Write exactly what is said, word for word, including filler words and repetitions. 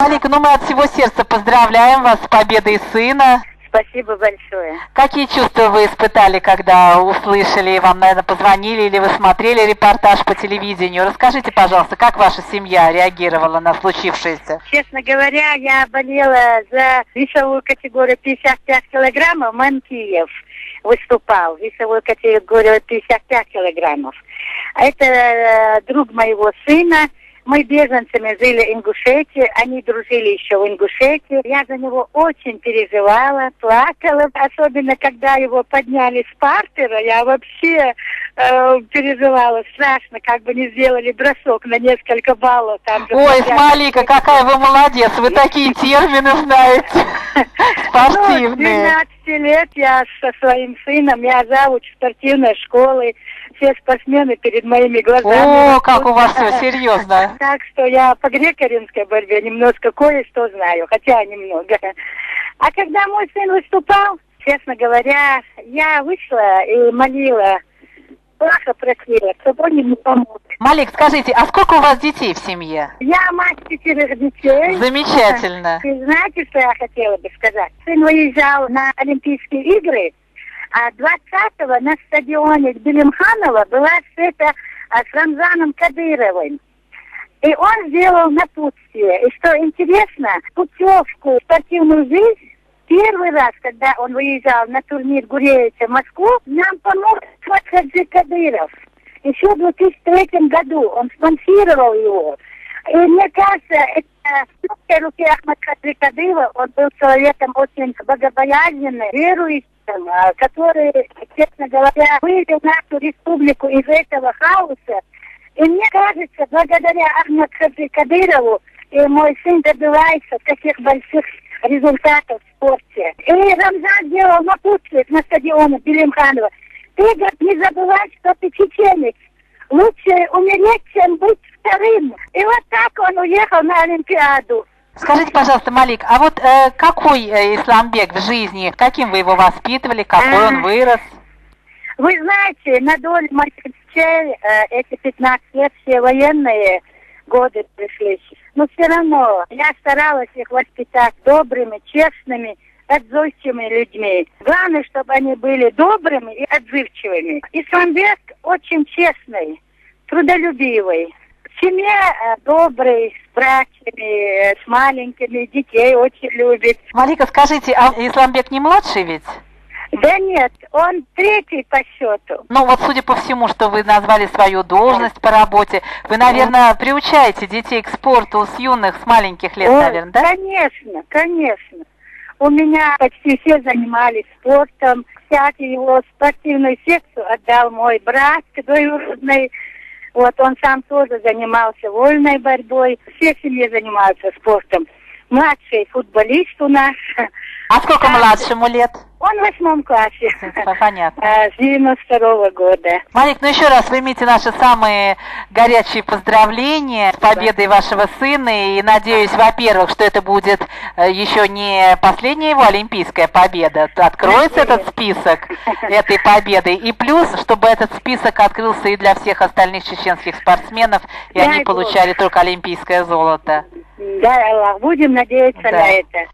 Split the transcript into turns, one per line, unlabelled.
Малика, ну мы от всего сердца поздравляем вас с победой сына.
Спасибо большое.
Какие чувства вы испытали, когда услышали, вам, наверное, позвонили или вы смотрели репортаж по телевидению? Расскажите, пожалуйста, как ваша семья реагировала на случившееся?
Честно говоря, я болела за весовую категорию пятьдесят пять килограммов. Мэн Киев выступал, весовую категорию пятьдесят пять килограммов. Это э, друг моего сына. Мы беженцами жили в Ингушетии, они дружили еще в Ингушетии. Я за него очень переживала, плакала, особенно когда его подняли с партера. Я вообще э, переживала страшно, как бы не сделали бросок на несколько баллов. Там же
Ой, Малика, какая вы молодец, вы такие термины знаете, спортивные.
Ну, с двенадцати лет я со своим сыном, я завуч спортивной школы. Все спортсмены перед моими глазами.
О, как у вас все серьезно.
Так что я по греко-римской борьбе немножко кое-что знаю, хотя немного. А когда мой сын выступал, честно говоря, я вышла и молила, плохо просила, чтобы он ему помог.
Малик, скажите, а сколько у вас детей в семье?
Я мать четырех детей.
Замечательно.
И знаете, что я хотела бы сказать? Сын выезжал на Олимпийские игры, а двадцатого на стадионе Белимханова была встреча с Рамзаном Кадыровым. И он сделал напутствие. И что интересно, путевку в спортивную жизнь первый раз, когда он выезжал на турнир Гуреевича в Москву, нам помог Хаджи Кадыров. Еще в две тысячи третьем году он спонсировал его. И мне кажется, это в руке Ахмад Хаджи Кадырова, он был человеком очень богобоязненным, верующим, который, честно говоря, вывел нашу республику из этого хаоса. И мне кажется, благодаря Ахмаду Хаджи Кадырову и мой сын добивается таких больших результатов в спорте. И Рамзан делал напутствие на стадионе Белимханова. Ты, говорит, не забывай, что ты чеченец. Лучше умереть, чем быть вторым. И вот так он уехал на Олимпиаду.
Скажите, пожалуйста, Малик, а вот э, какой э, Исламбек в жизни, каким вы его воспитывали, какой он вырос?
Вы знаете, на долю моих детей э, эти пятнадцать лет все военные годы пришли. Но все равно я старалась их воспитать добрыми, честными, отзывчивыми людьми. Главное, чтобы они были добрыми и отзывчивыми. Исламбек очень честный, трудолюбивый. В семье э, добрый, с братьями, э, с маленькими, детей очень любит.
Малика, скажите, а Исламбек не младший ведь?
Да нет, он третий по счету.
Ну вот, судя по всему, что вы назвали свою должность по работе, вы, наверное, приучаете детей к спорту с юных, с маленьких лет,
Ой,
наверное, да?
Конечно, конечно. У меня почти все занимались спортом. Кстати, его спортивную секцию отдал мой брат двоюродный. Вот он сам тоже занимался вольной борьбой. Все в семье занимаются спортом. Младший футболист у нас.
А сколько младшему лет?
Он в восьмом классе.
Понятно.
С девяносто второго года.
Малик, ну еще раз примите наши самые горячие поздравления с победой вашего сына. И надеюсь, во-первых, что это будет еще не последняя его олимпийская победа. Откроется этот список этой победы. И плюс, чтобы этот список открылся и для всех остальных чеченских спортсменов, и они получали только олимпийское золото.
Да, Аллах, будем надеяться на это.